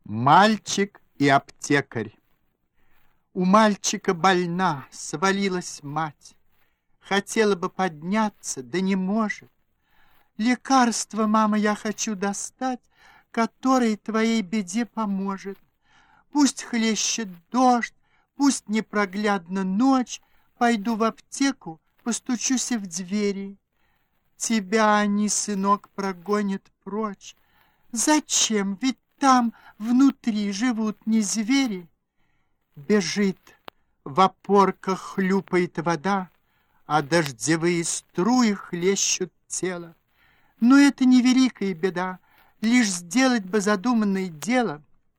Мальчик и аптекарь. У мальчика больна, свалилась мать. Хотела бы подняться, да не может. Лекарство, мама, я хочу достать, которое твоей беде поможет. Пусть хлещет дождь, пусть непроглядна ночь, пойду в аптеку, постучусь в двери. Тебя они, сынок, прогонят прочь. Зачем? Ведь там внутри живут не звери. Бежит, в опорках хлюпает вода, а дождевые струи хлещут тело. Но это не великая беда, лишь сделать бы задуманное дело.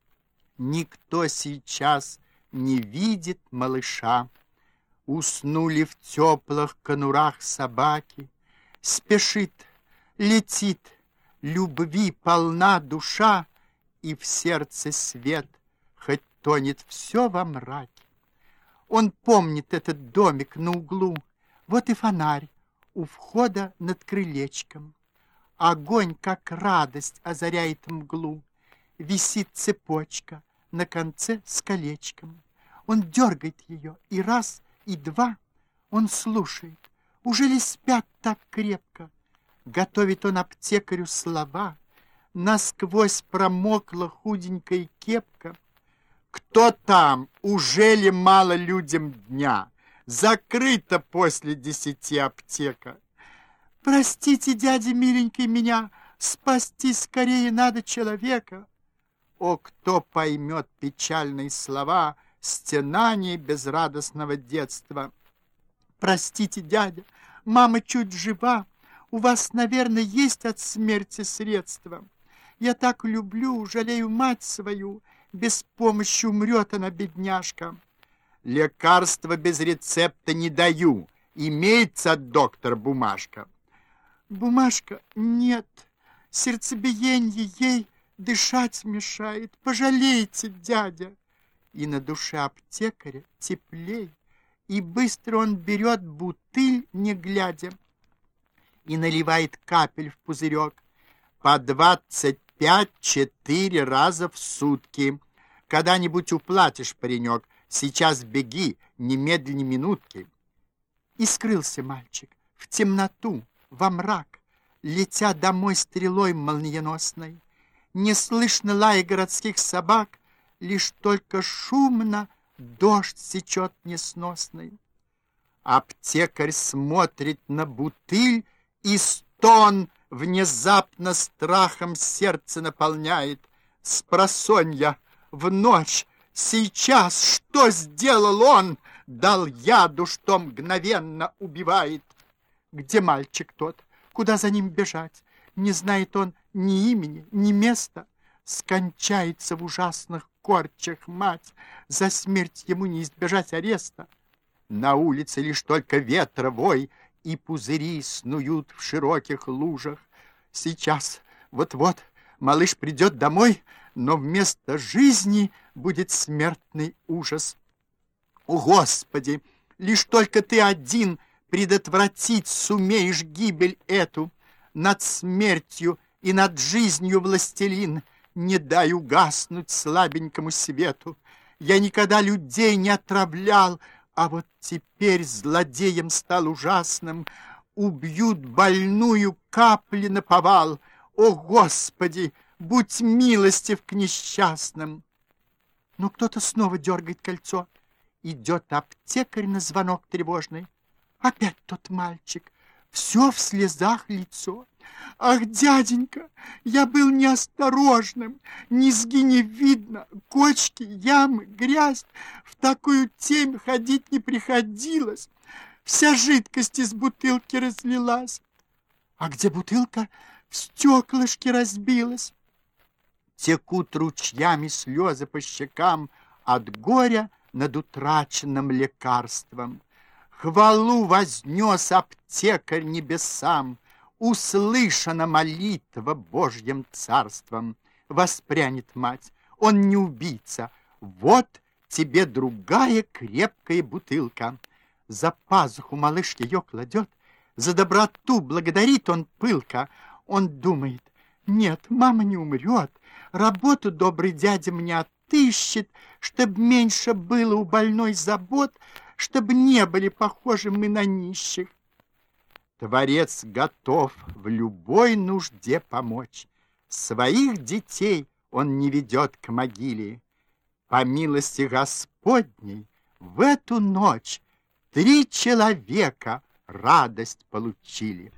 Никто сейчас не видит малыша. Уснули в теплых конурах собаки. Спешит, летит, любви полна душа, и в сердце свет, хоть тонет все во мраке. Он помнит этот домик на углу, вот и фонарь у входа над крылечком. Огонь, как радость, озаряет мглу. Висит цепочка на конце с колечком. Он дергает ее и раз, и два. Он слушает, уже ли спят так крепко. Готовит он аптекарю слова. Насквозь промокла худенькая кепка. Кто там? Уже ли мало людям дня? Закрыта после 10 аптека. Простите, дядя миленький, меня спасти скорее надо человека. О, кто поймет печальные слова, стенания безрадостного детства. Простите, дядя, мама чуть жива. У вас, наверное, есть от смерти средства. Я так люблю, жалею мать свою. Без помощи умрет она, бедняжка. Лекарства без рецепта не даю. Имеется, доктор, бумажка. Бумажка? Нет. Сердцебиение ей дышать мешает. Пожалейте, дядя. И на душе аптекаря теплей. И быстро он берет бутыль, не глядя, и наливает капель в пузырек. По 25-4 раза в сутки. Когда-нибудь уплатишь, паренек. Сейчас беги, немедленно минутки. И скрылся мальчик в темноту, во мрак, летя домой стрелой молниеносной. Не слышно лая городских собак, лишь только шумно дождь сечет несносный. Аптекарь смотрит на бутыль, и стон внезапно страхом сердце наполняет. Спросонья, в ночь, сейчас, что сделал он? Дал яду, что мгновенно убивает. Где мальчик тот? Куда за ним бежать? Не знает он ни имени, ни места. Скончается в ужасных корчах мать. За смерть ему не избежать ареста. На улице лишь только ветра вой, и пузыри снуют в широких лужах. Сейчас, вот-вот, малыш придет домой, но вместо жизни будет смертный ужас. О, Господи, лишь только ты один предотвратить сумеешь гибель эту. Над смертью и над жизнью, властелин, не дай угаснуть слабенькому свету. Я никогда людей не отравлял, а вот теперь злодеем стал ужасным. Убьют больную капли наповал. О, Господи, будь милостив к несчастным. Но кто-то снова дергает кольцо. Идет аптекарь на звонок тревожный. Опять тот мальчик, все в слезах лицо. Ах, дяденька, я был неосторожным, низги не видно, кочки, ямы, грязь. В такую темь ходить не приходилось. Вся жидкость из бутылки разлилась. А где бутылка? В стеклышке разбилась. Текут ручьями слезы по щекам от горя над утраченным лекарством. Хвалу вознес аптекарь небесам, услышана молитва Божьим царством. Воспрянет мать, он не убийца. Вот тебе другая крепкая бутылка. За пазуху малыш ее кладет, за доброту благодарит он пылко. Он думает, нет, мама не умрет, Работу добрый дядя мне отыщет, чтоб меньше было у больной забот, чтобы не были похожи мы на нищих. Творец готов в любой нужде помочь. Своих детей он не ведет к могиле. По милости Господней в эту ночь 3 человека радость получили.